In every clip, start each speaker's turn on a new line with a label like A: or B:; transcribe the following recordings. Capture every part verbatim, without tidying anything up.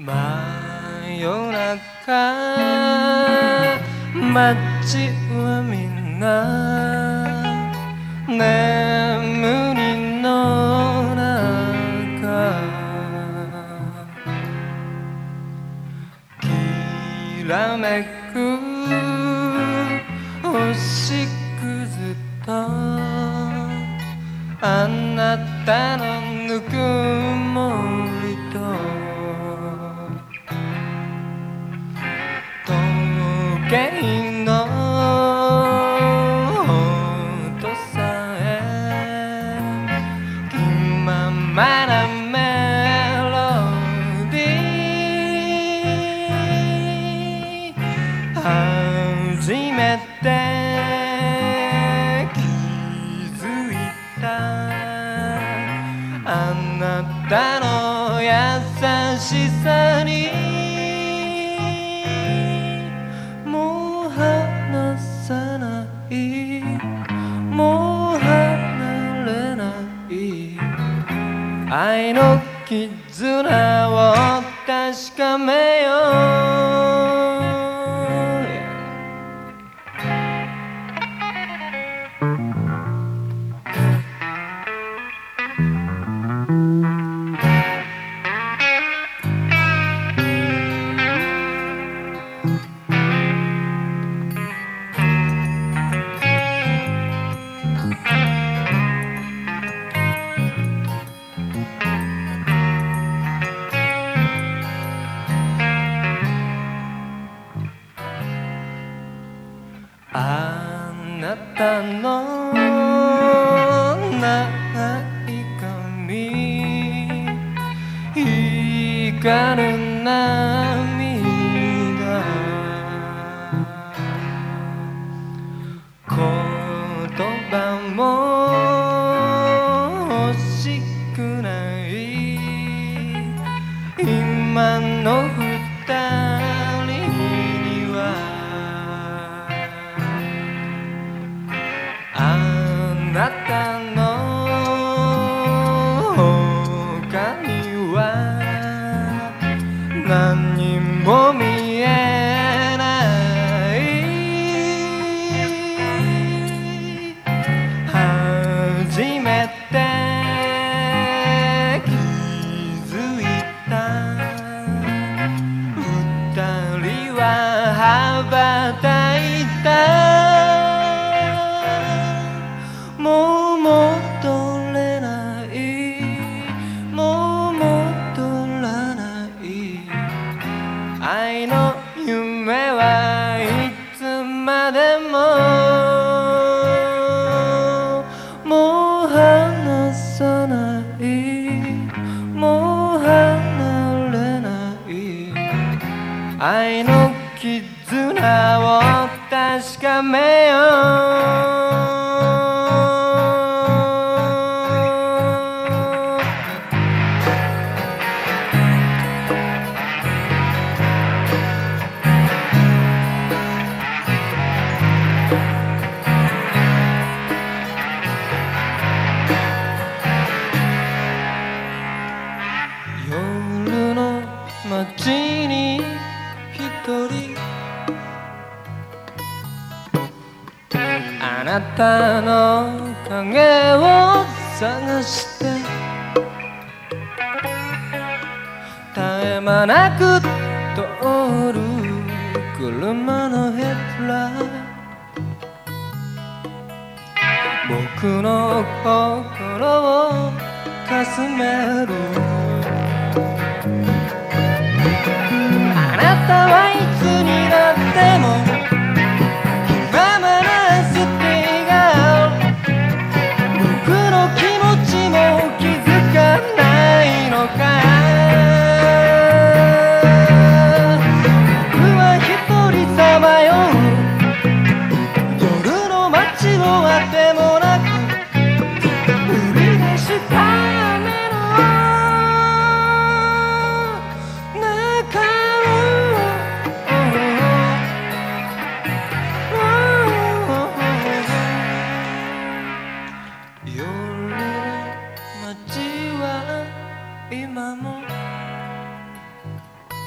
A: 真夜中街はみんな眠りの中きらめく星屑とあなたのぬくもりと時計の音さえ気ままなメロディー初めて気づいたあなたの優しさにもう離さないもう離れない愛の絆を確かめようあなたの長い髪光る涙言葉も欲しくない今の二人にはあなたの他には何も見えない初めて気づいた二人は羽ばたいたもう戻れないもう戻らない愛の夢はいつまでももう離さないもう離れない愛の絆を確かめよう夜の街に一人あなたの影を探して絶え間なく通る車のヘッドライト僕の心をかすめるあなたはいつになっても気ままなスティガー僕の気持ちも気づかないのか僕は一人さまよう夜の街をあてもなく降り出した雨の中夜の街は今も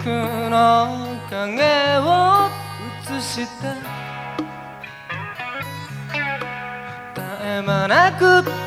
A: 僕の影を映して絶え間なく